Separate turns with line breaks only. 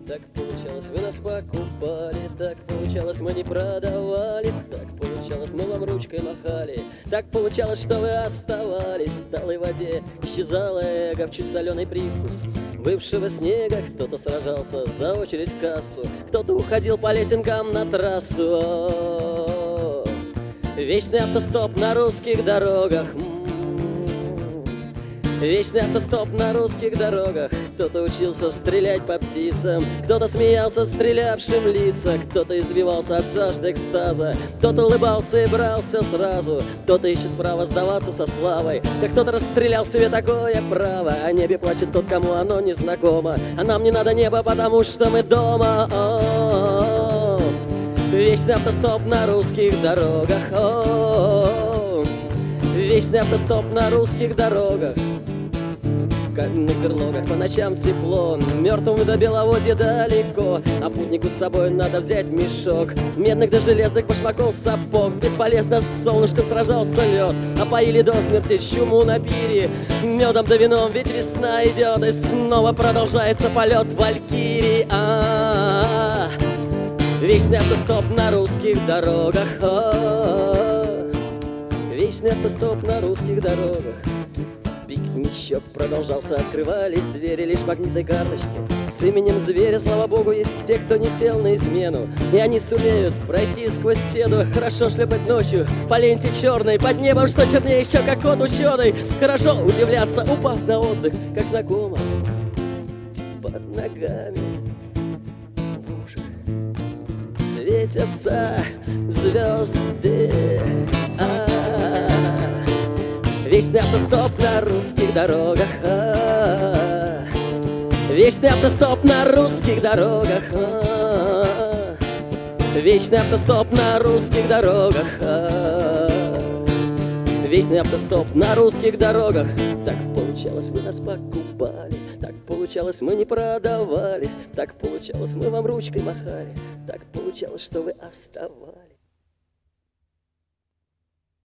Так получалось, вы нас покупали, так получалось, мы не продавались, так получалось, мы вам ручкой махали, так получалось, что вы оставались. В талой воде исчезало эго, в чуть соленый привкус бывшего снега. Кто-то сражался за очередь в кассу, кто-то уходил по лесенкам на трассу. Вечный автостоп на русских дорогах. Вечный автостоп на русских дорогах. Кто-то учился стрелять по птицам, кто-то смеялся стрелявшим лица, кто-то извивался от жажды экстаза, кто-то улыбался и брался сразу, кто-то ищет право сдаваться со славой, да кто-то расстрелял себе такое право. О небе плачет тот, кому оно не знакомо, а нам не надо небо, потому что мы дома. Вечный автостоп на русских дорогах. Вечный автостоп на русских дорогах. В каменных берлогах по ночам тепло, мертвому до беловодья далеко, а путнику с собой надо взять мешок медных до железных башмаков сапог. Бесполезно с солнышком сражался лед, а поили до смерти чуму на пире медом да вином, ведь весна идет, и снова продолжается полет валькирии. Вечный автостоп на русских дорогах. Вечный автостоп на русских дорогах. Пикничок продолжался, открывались двери лишь магнитной карточки с именем зверя. Слава богу, есть те, кто не сел на измену, и они сумеют пройти сквозь стену. Хорошо шлепать ночью по ленте черной, под небом, что чернее еще, как кот ученый. Хорошо удивляться, упав на отдых, как знакомо, под ногами в ушах светятся звезды. Вечный автостоп на русских дорогах. Вечный автостоп на русских дорогах. Вечный автостоп на русских дорогах. Вечный автостоп на русских дорогах. Так получалось, вы нас покупали, так получалось, мы не продавались, так получалось, мы вам ручкой махали, так получалось, что вы оставались.